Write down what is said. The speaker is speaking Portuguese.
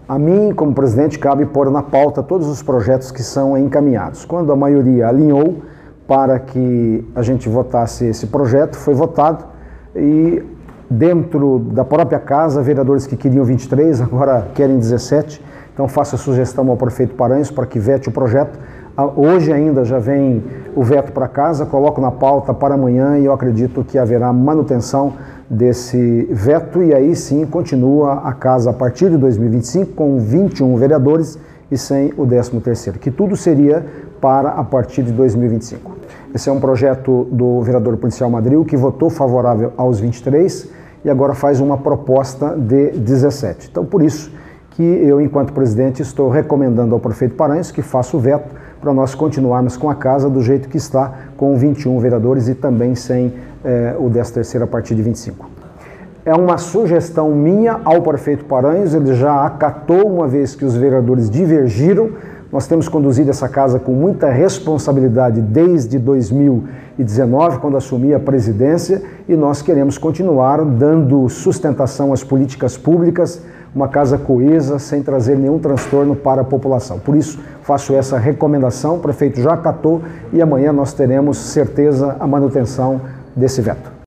A mim, como presidente, cabe pôr na pauta todos os projetos que são encaminhados. Quando a maioria alinhou para que a gente votasse esse projeto, foi votado e dentro da própria casa, vereadores que queriam 23, agora querem 17, então faço a sugestão ao prefeito Paranhos para que vete o projeto. Hoje ainda já vem o veto para casa, coloco na pauta para amanhã e eu acredito que haverá manutenção desse veto e aí sim continua a casa a partir de 2025 com 21 vereadores e sem o 13º, que tudo seria para a partir de 2025. Esse é um projeto do vereador Policial Madril que votou favorável aos 23 e agora faz uma proposta de 17. Então por isso que eu, enquanto presidente, estou recomendando ao prefeito Paranhos que faça o veto para nós continuarmos com a casa do jeito que está, com 21 vereadores e também sem o 13º a partir de 25. É uma sugestão minha ao prefeito Paranhos, ele já acatou uma vez que os vereadores divergiram. Nós temos conduzido essa casa com muita responsabilidade desde 2019, quando assumi a presidência, e nós queremos continuar dando sustentação às políticas públicas, uma casa coesa, sem trazer nenhum transtorno para a população. Por isso, faço essa recomendação, o prefeito já acatou e amanhã nós teremos certeza a manutenção desse veto.